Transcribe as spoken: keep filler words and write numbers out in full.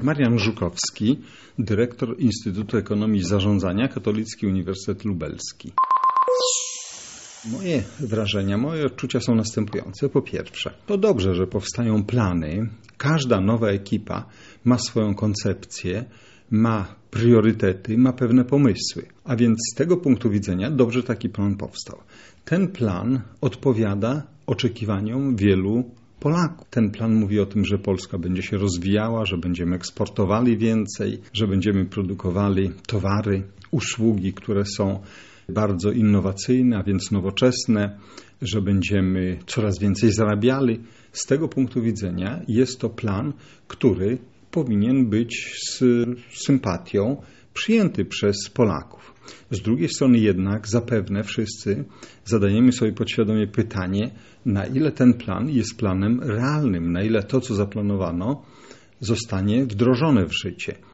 Marian Żukowski, dyrektor Instytutu Ekonomii i Zarządzania, Katolicki Uniwersytet Lubelski. Moje wrażenia, moje odczucia są następujące. Po pierwsze, to dobrze, że powstają plany. Każda nowa ekipa ma swoją koncepcję, ma priorytety, ma pewne pomysły. A więc z tego punktu widzenia dobrze taki plan powstał. Ten plan odpowiada oczekiwaniom wielu Polaków. Ten plan mówi o tym, że Polska będzie się rozwijała, że będziemy eksportowali więcej, że będziemy produkowali towary, usługi, które są bardzo innowacyjne, a więc nowoczesne, że będziemy coraz więcej zarabiali. Z tego punktu widzenia jest to plan, który powinien być z sympatią przyjęty przez Polaków. Z drugiej strony jednak zapewne wszyscy zadajemy sobie podświadomie pytanie, na ile ten plan jest planem realnym, na ile to, co zaplanowano, zostanie wdrożone w życie.